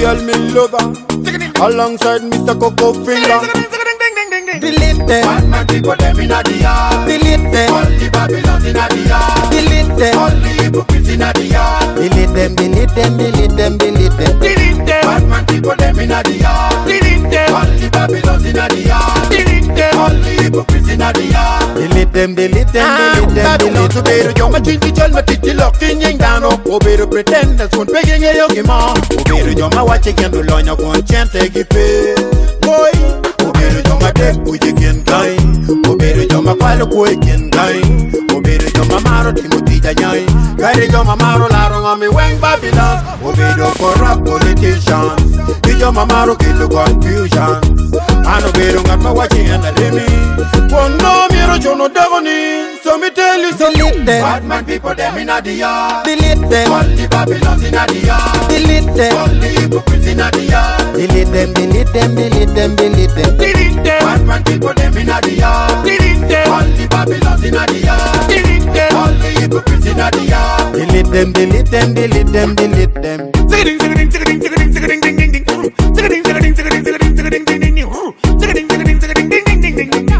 girl me lover, alongside Mr. Coco Finger. Delete them. Bad man people them inna the yard. Delete them. All the Babylons inna the yard. Delete them. All the hypocrites inna the yard. Delete them, delete them, delete them, delete them. Delete them. Bad man people them inna the yard. Delete them. All the Babylons inna the yard. Delete them. All the hypocrites inna the yard. Delete them, delete them, delete them. Babylon to beru joma chinti chalma titi loki nying dano. Oberu pretenders kun pege nge yogi ma. Oberu joma wache kendo lonya kun chente gipe. Boy. Oberu joma dek uje ken gain. Oberu joma kwalo kwe ken gain. Oberu joma maro Timothy janyai. Gairi joma maro laro ngami weng Babylon. Oberu corrupt politicians. Joma maro kilu confusion. Ano beru ngatma wachi ena lemi. Pono miro chono dagoni. So me tell you so. Delete them. Bad man people them inna the yard. Delete them. All the Babylons inna the yard. Delete them. All the hypocrites inna the yard. Delete them, delete them, delete them, delete them. Delete them. Bad man people them inna the yard. Delete them. All the Babylons inna the yard. Delete them. All the hypocrites inna the yard. Delete them, delete them, delete them, delete them. Zing zing zing zing zing zing zing ding ding ding. Zing zing zing zing zing zing zing ding ding ding. Zing zing zing zing zing ding ding ding ding.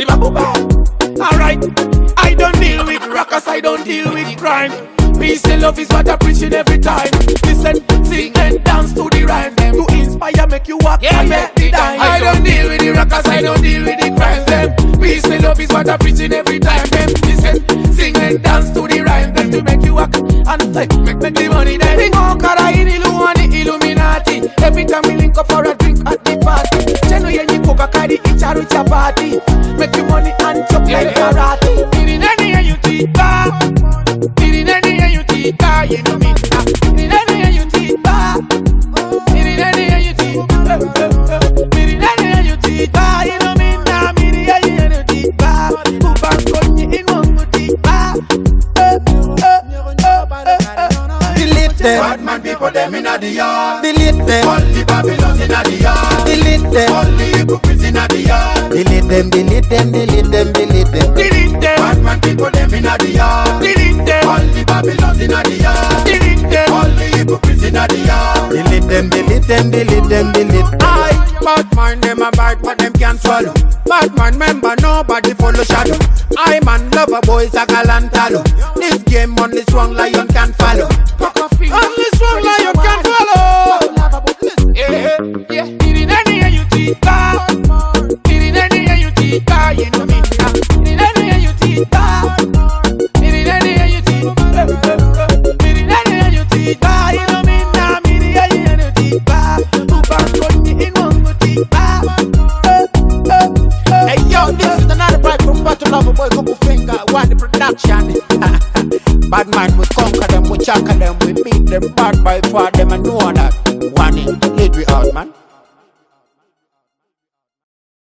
Alright, I don't deal with rockers, I don't deal with crime. Peace and love is what I'm preaching every time. Listen, sing and dance to the rhyme. To inspire, make you walk and make the dime. I don't deal with the rockers, I don't deal with the crime. Them. Peace and love is what I'm preaching every time. Them. Listen, sing and dance to the rhyme. Them to make you walk and like make the money. Them. Big Okara in Illuminati. Every time we link up for a drink at the party. Cheno yenye koka kadi icharu chapati. Make you money and chop like karate. Diri nani ya you tita. Diri nani ya you tita. You know me. Diri nani ya you tita. Diri nani ya you tita. Diri nani ya you tita. You know me na. Diri ya you tita. Ubangonyi inongu tita. Delete them. Bad man people them inna the yard. Delete them. All the Babylons inna the yard. Delete them. All the hypocrites inna the yard. Delete them, delete them, delete them, delete them. Delete them. Bad man people them inna the yard. Delete them. All the Babylons inna the yard. Delete them. All the hypocrites inna the yard. Delete them, delete them, delete them, delete them. Bad man them a bite but them can't swallow. Bad man member nobody follow shadow. I man lover boys a galantalo. This game only strong lion can follow. Only strong lion can follow. Yeah, yeah. Diri nani ya you tita. Diri nani ya you tita. You know me now. Diri nani ya you tita. Diri nani ya you tita. Diri nani ya you tita. You know me now. Diri ya you tita. Ubangonyi inongu tita. Hey yo, this is another bite from Battle Lover Boy Coco Finger. One the production. Bad man, we conquer them, we chaka them, we beat them bad by far, them and know that.